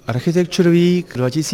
Architecture Week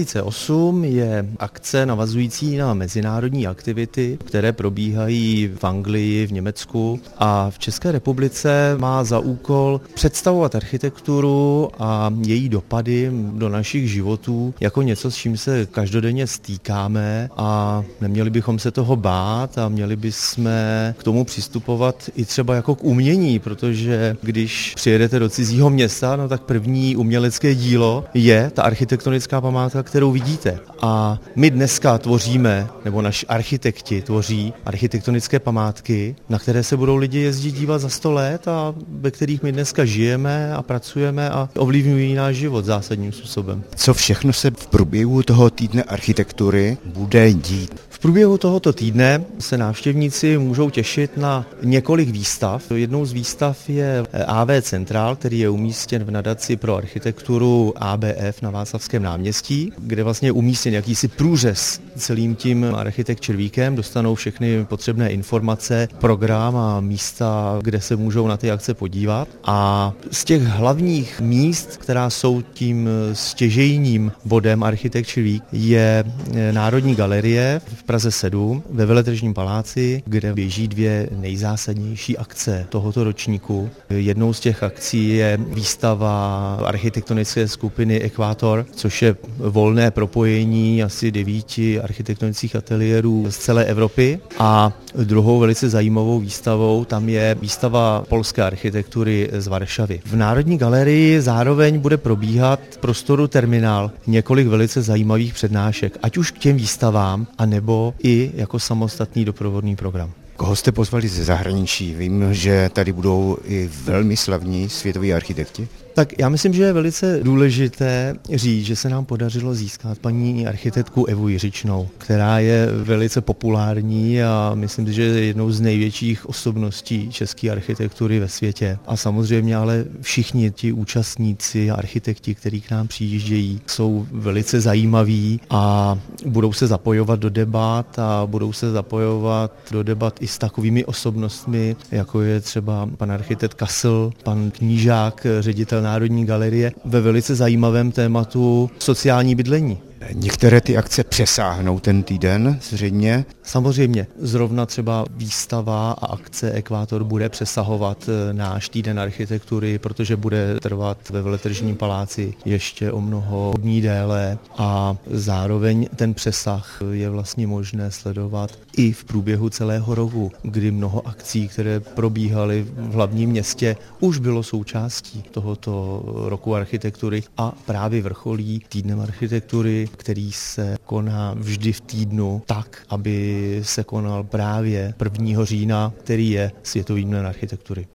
2008 je akce navazující na mezinárodní aktivity, které probíhají v Anglii, v Německu a v České republice má za úkol představovat architekturu a její dopady do našich životů jako něco, s čím se každodenně stýkáme a neměli bychom se toho bát a měli bychom k tomu přistupovat i třeba jako k umění, protože když přijedete do cizího města, no tak první umělecké dílo je ta architektonická památka, kterou vidíte. A my dneska tvoříme, nebo naši architekti tvoří architektonické památky, na které se budou lidi jezdit dívat za 100 let a ve kterých my dneska žijeme a pracujeme a ovlivňují náš život zásadním způsobem. Co všechno se v průběhu toho týdne architektury bude dít? V průběhu tohoto týdne se návštěvníci můžou těšit na několik výstav. Jednou z výstav je AV Centrál, který je umístěn v nadaci pro architekturu ABF na Václavském náměstí, kde vlastně je umístěn jakýsi průřez celým tím Architecture Weekem. Dostanou všechny potřebné informace, program a místa, kde se můžou na ty akce podívat. A z těch hlavních míst, která jsou tím stěžejním bodem Architecture Week, je Národní galerie v Praze 7 ve Veletržním paláci, kde běží dvě nejzásadnější akce tohoto ročníku. Jednou z těch akcí je výstava architektonické skupiny Ekvátor, což je volné propojení asi 9 architektonických ateliérů z celé Evropy. A druhou velice zajímavou výstavou tam je výstava polské architektury z Varšavy. V Národní galerii zároveň bude probíhat v prostoru Terminál několik velice zajímavých přednášek, ať už k těm výstavám, anebo i jako samostatný doprovodný program. Koho jste pozvali ze zahraničí? Vím, že tady budou i velmi slavní světoví architekti. Tak já myslím, že je velice důležité říct, že se nám podařilo získat paní architektku Evu Jiřičnou, která je velice populární a myslím si, že je jednou z největších osobností české architektury ve světě. A samozřejmě ale všichni ti účastníci a architekti, kteří k nám přijíždějí, jsou velice zajímaví a budou se zapojovat do debat a budou se zapojovat do debat i s takovými osobnostmi, jako je třeba pan architekt Kassel, pan Knížák, ředitel Národní galerie, ve velice zajímavém tématu sociální bydlení. Některé ty akce přesáhnou ten týden zřejmě. Samozřejmě, zrovna třeba výstava a akce Ekvátor bude přesahovat náš týden architektury, protože bude trvat ve Veletržním paláci ještě o mnoho dní déle a zároveň ten přesah je vlastně možné sledovat i v průběhu celého roku, kdy mnoho akcí, které probíhaly v hlavním městě, už bylo součástí tohoto roku architektury a právě vrcholí týdnem architektury, který se koná vždy v týdnu tak, aby se konal právě 1. října, který je Světovým dnem architektury.